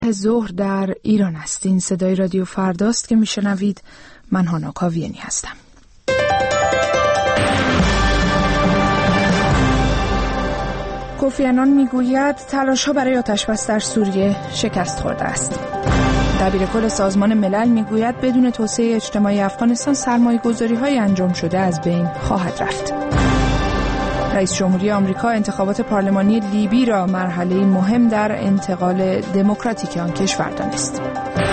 ظهر در ایران هستین. صدای رادیو فرداست که میشنوید. من هانا کاویانی هستم. کوفی عنان میگوید تلاش‌ها برای آتش‌بس در سوریه شکست خورده است. دبیرکل سازمان ملل میگوید بدون توسعه اجتماعی افغانستان سرمایه‌گذاری‌های انجام شده از بین خواهد رفت. رئیس جمهوری آمریکا انتخابات پارلمانی لیبی را مرحله مهم در انتقال دموکراتیک آن کشور دانست.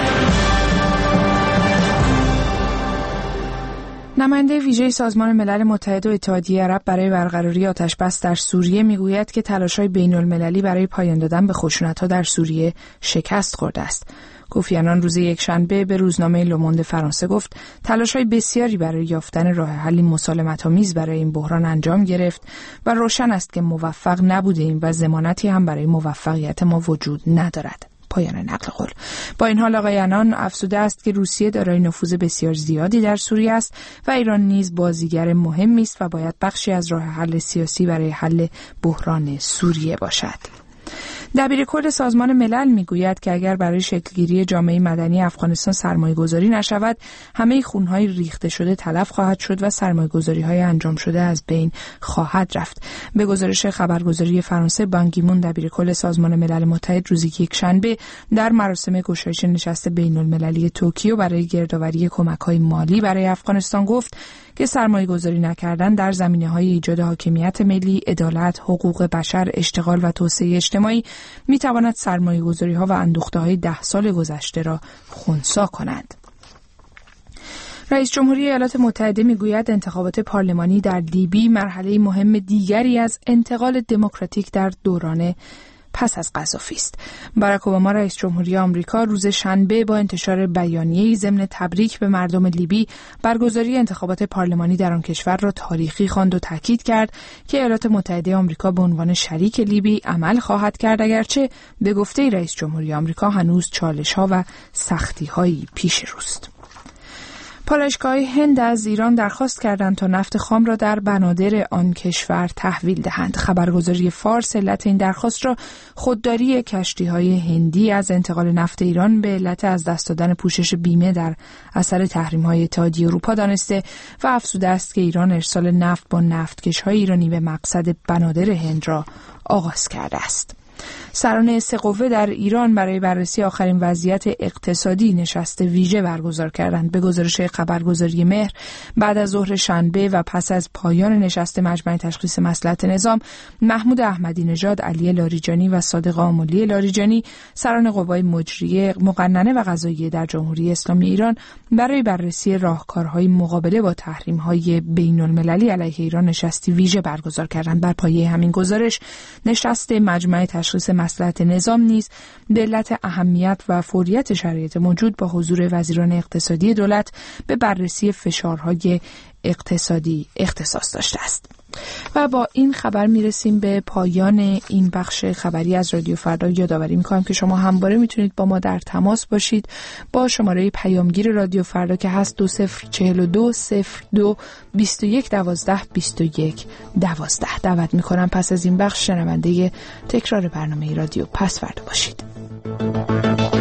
نماینده ویژه سازمان ملل متحد و اتحادیه عرب برای برقراری آتش‌بس در سوریه میگوید که تلاش‌های بین‌المللی برای پایان دادن به خشونت‌ها در سوریه شکست خورده است. کوفی عنان روز یکشنبه به روزنامه لوموند فرانسه گفت تلاش‌های بسیاری برای یافتن راه حلی مسالمت‌آمیز برای این بحران انجام گرفت و روشن است که موفق نبودیم و ضمانتی هم برای موفقیت ما وجود ندارد. پایان نقل قول. با این حال آقای عنان افزوده است که روسیه دارای نفوذ بسیار زیادی در سوریه است و ایران نیز بازیگر مهمی است و باید بخشی از راه حل سیاسی برای حل بحران سوریه باشد. دبیرکل سازمان ملل میگوید که اگر برای شکلگیری جامعه مدنی افغانستان سرمایه‌گذاری نشود، همه خون‌های ریخته شده تلف خواهد شد و سرمایه‌گذاری‌های انجام شده از بین خواهد رفت. به گزارش خبرگزاری فرانسه، بان کی مون دبیرکل سازمان ملل متحد روز یکشنبه در مراسم گشایش نشست بین‌المللی توکیو برای گردآوری کمک‌های مالی برای افغانستان گفت که سرمایه‌گذاری نکردن در زمینه‌های ایجاد حاکمیت ملی، عدالت، حقوق بشر، اشتغال و توسعه اجتماعی می‌تواند سرمایه‌گذاری‌ها و اندوخته‌های 10 سال گذشته را خنثی کند. رئیس جمهوری ایالات متحده میگوید انتخابات پارلمانی در لیبی مرحله مهم دیگری از انتقال دموکراتیک در دوران پس از قذافی است. باراک اوباما رئیس جمهوری آمریکا روز شنبه با انتشار بیانیه‌ای ضمن تبریک به مردم لیبی برگزاری انتخابات پارلمانی در آن کشور را تاریخی خواند و تاکید کرد که ایالات متحده آمریکا به عنوان شریک لیبی عمل خواهد کرد، اگرچه به گفته رئیس جمهوری آمریکا هنوز چالش‌ها و سختی‌هایی پیش روست. پالایشگاه هند از ایران درخواست کردند تا نفت خام را در بنادر آن کشور تحویل دهند. خبرگزاری فارس علت این درخواست را خودداری کشتی‌های هندی از انتقال نفت ایران به علت از دست دادن پوشش بیمه در اثر تحریم‌های اتحادیه اروپا دانسته و افزوده است که ایران ارسال نفت با نفتکش‌های ایرانی به مقصد بنادر هند را آغاز کرده است. سران سه قوه در ایران برای بررسی آخرین وضعیت اقتصادی نشست ویژه برگزار کردند. به گزارش خبرگزاری مهر، بعد از ظهر شنبه و پس از پایان نشست مجمع تشخیص مصلحت نظام، محمود احمدی نژاد، علی لاریجانی و صادق آملی لاریجانی، سران قوای مجریه، مقننه و قضاییه در جمهوری اسلامی ایران برای بررسی راهکارهای مقابله با تحریم‌های بین‌المللی علیه ایران نشستی ویژه برگزار کردند. بر پایه همین گزارش، نشست مجمع تشخیص مصلحت نظام نیز به علت اهمیت و فوریت شرایط موجود با حضور وزیران اقتصادی دولت به بررسی فشارهای اقتصادی اختصاص داشته است. و با این خبر میرسیم به پایان این بخش خبری از رادیو فردا. یادآوری میکنم که شما همواره میتونید با ما در تماس باشید با شماره پیامگیر رادیو فردا که هست 2042 02 21 12 21 12. دعوت میکنم پس از این بخش شنونده تکرار برنامه رادیو پس فردا باشید.